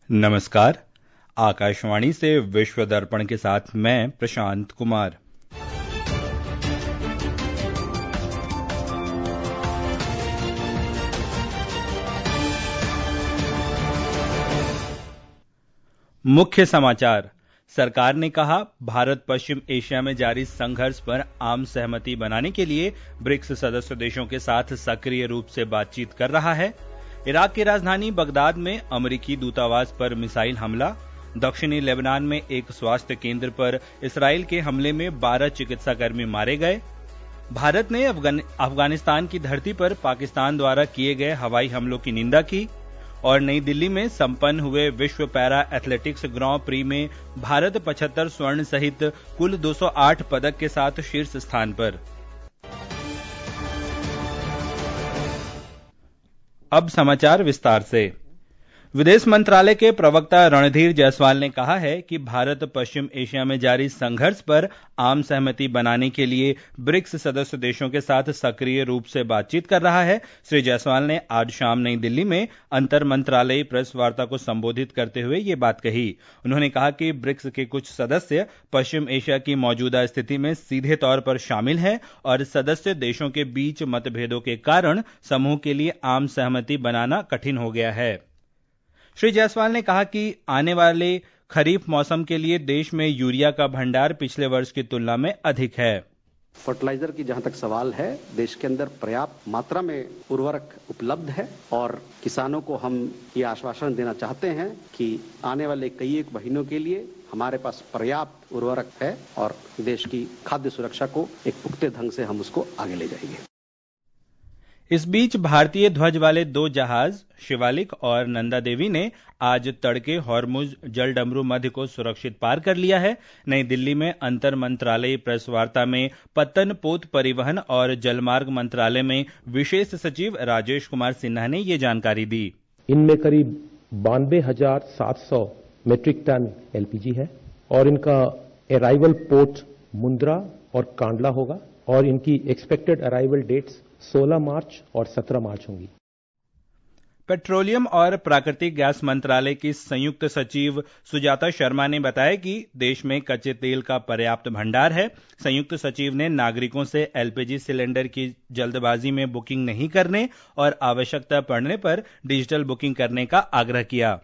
नमस्कार। आकाशवाणी से विश्व दर्पण के साथ मैं प्रशांत कुमार। मुख्य समाचार। सरकार ने कहा, भारत पश्चिम एशिया में जारी संघर्ष पर आम सहमति बनाने के लिए ब्रिक्स सदस्य देशों के साथ सक्रिय रूप से बातचीत कर रहा है। इराक की राजधानी बगदाद में अमेरिकी दूतावास पर मिसाइल हमला। दक्षिणी लेबनान में एक स्वास्थ्य केंद्र पर इसराइल के हमले में 12 चिकित्साकर्मी मारे गए। भारत ने अफगानिस्तान की धरती पर पाकिस्तान द्वारा किए गए हवाई हमलों की निंदा की। और नई दिल्ली में संपन्न हुए विश्व पैरा एथलेटिक्स ग्रां प्री में भारत 75 स्वर्ण सहित कुल 208 पदक के साथ शीर्ष स्थान पर। अब समाचार विस्तार से। विदेश मंत्रालय के प्रवक्ता रणधीर जायसवाल ने कहा है कि भारत पश्चिम एशिया में जारी संघर्ष पर आम सहमति बनाने के लिए ब्रिक्स सदस्य देशों के साथ सक्रिय रूप से बातचीत कर रहा है। श्री जायसवाल ने आज शाम नई दिल्ली में अंतर मंत्रालयी प्रेस वार्ता को संबोधित करते हुए ये बात कही। उन्होंने कहा कि ब्रिक्स के कुछ सदस्य पश्चिम एशिया की मौजूदा स्थिति में सीधे तौर पर शामिल हैं और सदस्य देशों के बीच मतभेदों के कारण समूह के लिए आम सहमति बनाना कठिन हो गया है। श्री जायसवाल ने कहा कि आने वाले खरीफ मौसम के लिए देश में यूरिया का भंडार पिछले वर्ष की तुलना में अधिक है। फर्टिलाइजर की जहां तक सवाल है, देश के अंदर पर्याप्त मात्रा में उर्वरक उपलब्ध है और किसानों को हम ये आश्वासन देना चाहते हैं कि आने वाले कई एक महीनों के लिए हमारे पास पर्याप्त उर्वरक है और देश की खाद्य सुरक्षा को एक पुख्ते ढंग से हम उसको आगे ले जाएंगे। इस बीच भारतीय ध्वज वाले 2 जहाज शिवालिक और नंदा देवी ने आज तड़के हॉर्मुज जलडमरू मध्य को सुरक्षित पार कर लिया है। नई दिल्ली में अंतर मंत्रालयी प्रेस वार्ता में पत्तन पोत परिवहन और जलमार्ग मंत्रालय में विशेष सचिव राजेश कुमार सिन्हा ने ये जानकारी दी। इनमें करीब 92,700 मीट्रिक टन एलपीजी है और इनका अराइवल पोर्ट मुंद्रा और कांडला होगा और इनकी एक्सपेक्टेड अराइवल डेट्स 16 मार्च और 17 मार्च होंगी। पेट्रोलियम और प्राकृतिक गैस मंत्रालय की संयुक्त सचिव सुजाता शर्मा ने बताया कि देश में कच्चे तेल का पर्याप्त भंडार है। संयुक्त सचिव ने नागरिकों से एलपीजी सिलेंडर की जल्दबाजी में बुकिंग नहीं करने और आवश्यकता पड़ने पर डिजिटल बुकिंग करने का आग्रह किया।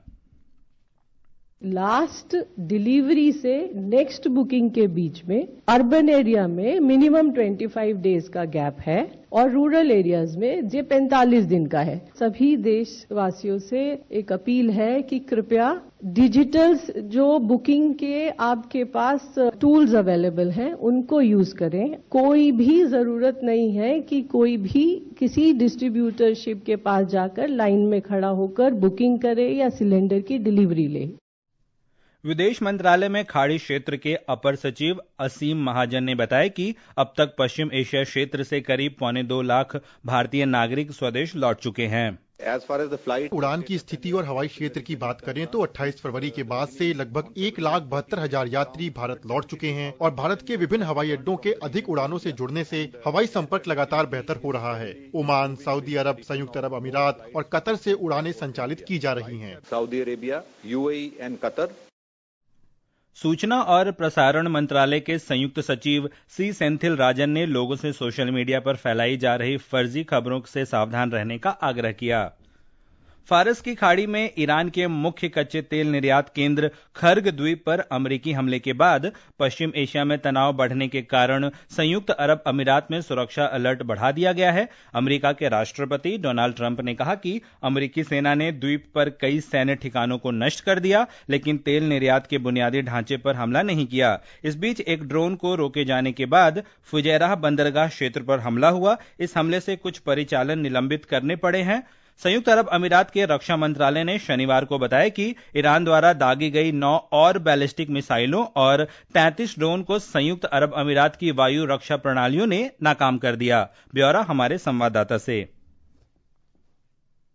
लास्ट डिलीवरी से नेक्स्ट बुकिंग के बीच में अर्बन एरिया में मिनिमम 25 डेज का गैप है और रूरल एरियाज में जो 45 दिन का है। सभी देशवासियों से एक अपील है कि कृपया डिजिटल जो बुकिंग के आपके पास टूल्स अवेलेबल हैं उनको यूज करें। कोई भी जरूरत नहीं है कि कोई भी किसी डिस्ट्रीब्यूटरशिप के पास जाकर लाइन में खड़ा होकर बुकिंग करे या सिलेंडर की डिलीवरी ले। विदेश मंत्रालय में खाड़ी क्षेत्र के अपर सचिव असीम महाजन ने बताया कि अब तक पश्चिम एशिया क्षेत्र से करीब 1.25 लाख भारतीय नागरिक स्वदेश लौट चुके हैं। उड़ान की स्थिति और हवाई क्षेत्र की बात करें तो 28 फरवरी के बाद से लगभग 1,72,000 यात्री भारत लौट चुके हैं और भारत के विभिन्न हवाई अड्डों के अधिक उड़ानों से जुड़ने से हवाई संपर्क लगातार बेहतर हो रहा है। ओमान, सऊदी अरब, संयुक्त अरब अमीरात और कतर से उड़ानें संचालित की जा रही हैं। Saudi Arabia, UAE and Qatar. सूचना और प्रसारण मंत्रालय के संयुक्त सचिव सी सेंथिल राजन ने लोगों से सोशल मीडिया पर फैलाई जा रही फर्जी खबरों से सावधान रहने का आग्रह किया। फारस की खाड़ी में ईरान के मुख्य कच्चे तेल निर्यात केंद्र खर्ग द्वीप पर अमेरिकी हमले के बाद पश्चिम एशिया में तनाव बढ़ने के कारण संयुक्त अरब अमीरात में सुरक्षा अलर्ट बढ़ा दिया गया है। अमेरिका के राष्ट्रपति डोनाल्ड ट्रंप ने कहा कि अमेरिकी सेना ने द्वीप पर कई सैन्य ठिकानों को नष्ट कर दिया, लेकिन तेल निर्यात के बुनियादी ढांचे पर हमला नहीं किया। इस बीच एक ड्रोन को रोके जाने के बाद फुजैराह बंदरगाह क्षेत्र पर हमला हुआ। इस हमले से कुछ परिचालन निलंबित करने पड़े हैं। संयुक्त अरब अमीरात के रक्षा मंत्रालय ने शनिवार को बताया कि ईरान द्वारा दागी गई 9 और बैलिस्टिक मिसाइलों और 33 ड्रोन को संयुक्त अरब अमीरात की वायु रक्षा प्रणालियों ने नाकाम कर दिया। ब्यौरा हमारे संवाददाता से।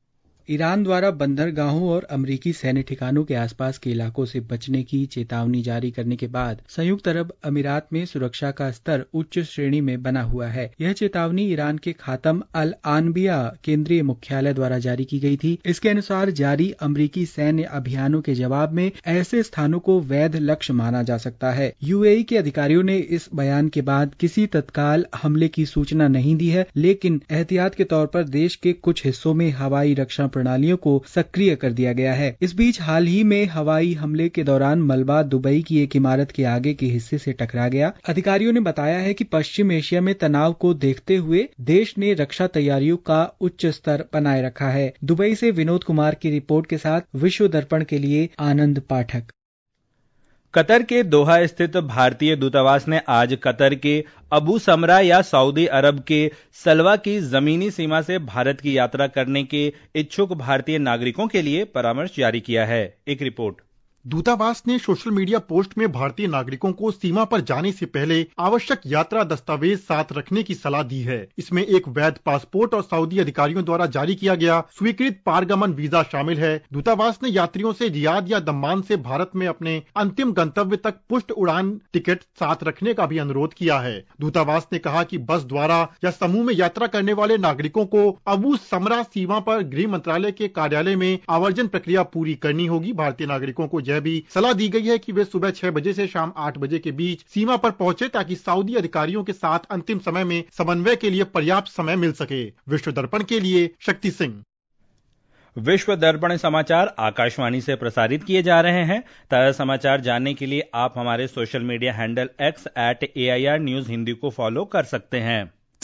ईरान द्वारा बंदरगाहों और अमेरिकी सैन्य ठिकानों के आसपास के इलाकों से बचने की चेतावनी जारी करने के बाद संयुक्त अरब अमीरात में सुरक्षा का स्तर उच्च श्रेणी में बना हुआ है। यह चेतावनी ईरान के खातम अल आनबिया केंद्रीय मुख्यालय द्वारा जारी की गई थी। इसके अनुसार जारी अमेरिकी सैन्य अभियानों के जवाब में ऐसे स्थानों को वैध लक्ष्य माना जा सकता है। यूएई के अधिकारियों ने इस बयान के बाद किसी तत्काल हमले की सूचना नहीं दी है, लेकिन एहतियात के तौर पर देश के कुछ हिस्सों में हवाई रक्षा प्रणालियों को सक्रिय कर दिया गया है। इस बीच हाल ही में हवाई हमले के दौरान मलबा दुबई की एक इमारत के आगे के हिस्से से टकरा गया। अधिकारियों ने बताया है कि पश्चिम एशिया में तनाव को देखते हुए देश ने रक्षा तैयारियों का उच्च स्तर बनाए रखा है। दुबई से विनोद कुमार की रिपोर्ट के साथ विश्व दर्पण के लिए आनंद पाठक। कतर के दोहा स्थित भारतीय दूतावास ने आज कतर के अबू समरा या सऊदी अरब के सलवा की जमीनी सीमा से भारत की यात्रा करने के इच्छुक भारतीय नागरिकों के लिए परामर्श जारी किया है। एक रिपोर्ट। दूतावास ने सोशल मीडिया पोस्ट में भारतीय नागरिकों को सीमा पर जाने से पहले आवश्यक यात्रा दस्तावेज साथ रखने की सलाह दी है। इसमें एक वैध पासपोर्ट और सऊदी अधिकारियों द्वारा जारी किया गया स्वीकृत पारगमन वीजा शामिल है। दूतावास ने यात्रियों से रियाद या दम्मान से भारत में अपने अंतिम गंतव्य तक पुष्ट उड़ान टिकट साथ रखने का भी अनुरोध किया है। दूतावास ने कहा कि बस द्वारा या समूह में यात्रा करने वाले नागरिकों को अबू समरा सीमा पर गृह मंत्रालय के कार्यालय में आवर्जन प्रक्रिया पूरी करनी होगी। भारतीय नागरिकों को भी सलाह दी गई है कि वे सुबह 6 बजे से शाम 8 बजे के बीच सीमा पर पहुंचे ताकि सऊदी अधिकारियों के साथ अंतिम समय में समन्वय के लिए पर्याप्त समय मिल सके। विश्व दर्पण के लिए शक्ति सिंह। विश्व दर्पण समाचार आकाशवाणी से प्रसारित किए जा रहे हैं। ताजा समाचार जानने के लिए आप हमारे social media handle x@AIR news Hindi को फॉलो कर सकते हैं।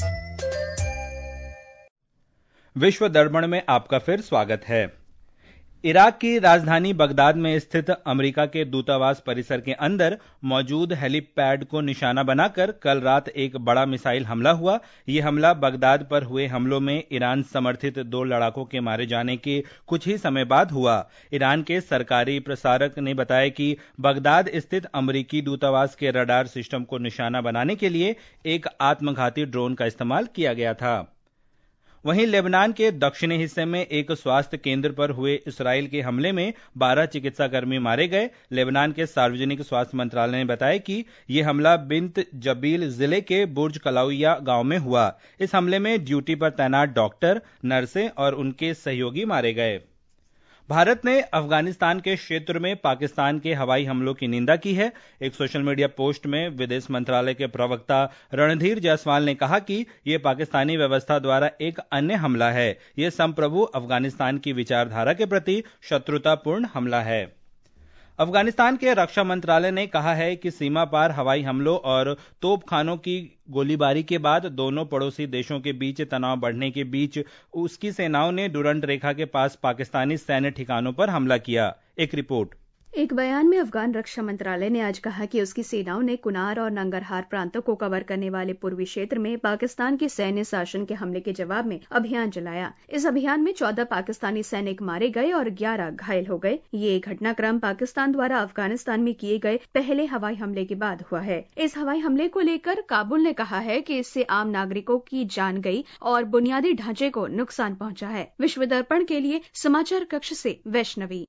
विश्व दर्पण में आपका फिर स्वागत है। इराक की राजधानी बगदाद में स्थित अमेरिका के दूतावास परिसर के अंदर मौजूद हेलीपैड को निशाना बनाकर कल रात एक बड़ा मिसाइल हमला हुआ। यह हमला बगदाद पर हुए हमलों में ईरान समर्थित 2 लड़ाकों के मारे जाने के कुछ ही समय बाद हुआ। ईरान के सरकारी प्रसारक ने बताया कि बगदाद स्थित अमेरिकी दूतावास के रडार सिस्टम को निशाना बनाने के लिए एक आत्मघाती ड्रोन का इस्तेमाल किया गया था। वहीं लेबनान के दक्षिणी हिस्से में एक स्वास्थ्य केंद्र पर हुए इसराइल के हमले में 12 चिकित्साकर्मी मारे गए। लेबनान के सार्वजनिक स्वास्थ्य मंत्रालय ने बताया कि यह हमला बिंत जबील जिले के बुर्ज कलाउया गांव में हुआ। इस हमले में ड्यूटी पर तैनात डॉक्टर, नर्सें और उनके सहयोगी मारे गए। भारत ने अफगानिस्तान के क्षेत्र में पाकिस्तान के हवाई हमलों की निंदा की है। एक सोशल मीडिया पोस्ट में विदेश मंत्रालय के प्रवक्ता रणधीर जायसवाल ने कहा कि यह पाकिस्तानी व्यवस्था द्वारा एक अन्य हमला है। यह संप्रभु अफगानिस्तान की विचारधारा के प्रति शत्रुतापूर्ण हमला है। अफगानिस्तान के रक्षा मंत्रालय ने कहा है कि सीमा पार हवाई हमलों और तोपखानों की गोलीबारी के बाद दोनों पड़ोसी देशों के बीच तनाव बढ़ने के बीच उसकी सेनाओं ने डुरंड रेखा के पास पाकिस्तानी सैन्य ठिकानों पर हमला किया। एक रिपोर्ट। एक बयान में अफगान रक्षा मंत्रालय ने आज कहा कि उसकी सेनाओं ने कुनार और नंगरहार प्रांतों को कवर करने वाले पूर्वी क्षेत्र में पाकिस्तान के सैन्य शासन के हमले के जवाब में अभियान चलाया। इस अभियान में 14 पाकिस्तानी सैनिक मारे गए और 11 घायल हो गए। ये घटनाक्रम पाकिस्तान द्वारा अफगानिस्तान में किए गए पहले हवाई हमले के बाद हुआ है। इस हवाई हमले को लेकर काबुल ने कहा है कि इससे आम नागरिकों की जान गई और बुनियादी ढांचे को नुकसान पहुंचा है। विश्व दर्पण के लिए समाचार कक्ष से वैष्णवी।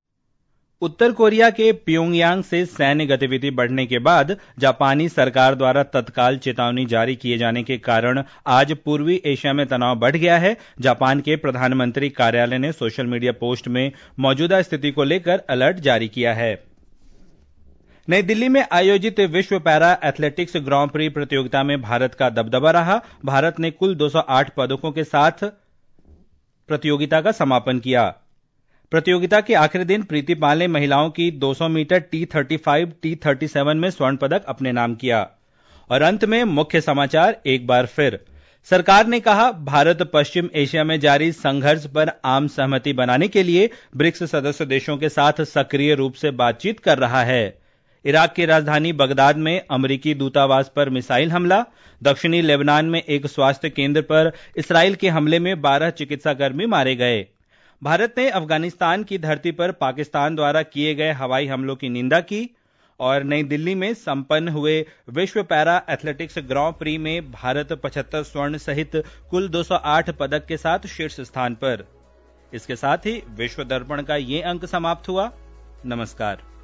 उत्तर कोरिया के प्योंगयांग से सैन्य गतिविधि बढ़ने के बाद जापानी सरकार द्वारा तत्काल चेतावनी जारी किए जाने के कारण आज पूर्वी एशिया में तनाव बढ़ गया है। जापान के प्रधानमंत्री कार्यालय ने सोशल मीडिया पोस्ट में मौजूदा स्थिति को लेकर अलर्ट जारी किया है। नई दिल्ली में आयोजित विश्व पैरा एथलेटिक्स ग्रां प्री प्रतियोगिता में भारत का दबदबा रहा। भारत ने कुल 208 पदकों के साथ प्रतियोगिता का समापन किया। प्रतियोगिता के आखिरी दिन प्रीति पाल ने महिलाओं की 200 मीटर T35, T37 में स्वर्ण पदक अपने नाम किया। और अंत में मुख्य समाचार एक बार फिर। सरकार ने कहा, भारत पश्चिम एशिया में जारी संघर्ष पर आम सहमति बनाने के लिए ब्रिक्स सदस्य देशों के साथ सक्रिय रूप से बातचीत कर रहा है। इराक की राजधानी बगदाद में अमेरिकी दूतावास पर मिसाइल हमला। दक्षिणी लेबनान में एक स्वास्थ्य केंद्र पर इसराइल के हमले में 12 चिकित्साकर्मी मारे गए। भारत ने अफगानिस्तान की धरती पर पाकिस्तान द्वारा किए गए हवाई हमलों की निंदा की। और नई दिल्ली में संपन्न हुए विश्व पैरा एथलेटिक्स ग्रां प्री में भारत 75 स्वर्ण सहित कुल 208 पदक के साथ शीर्ष स्थान पर। इसके साथ ही विश्व दर्पण का ये अंक समाप्त हुआ। नमस्कार।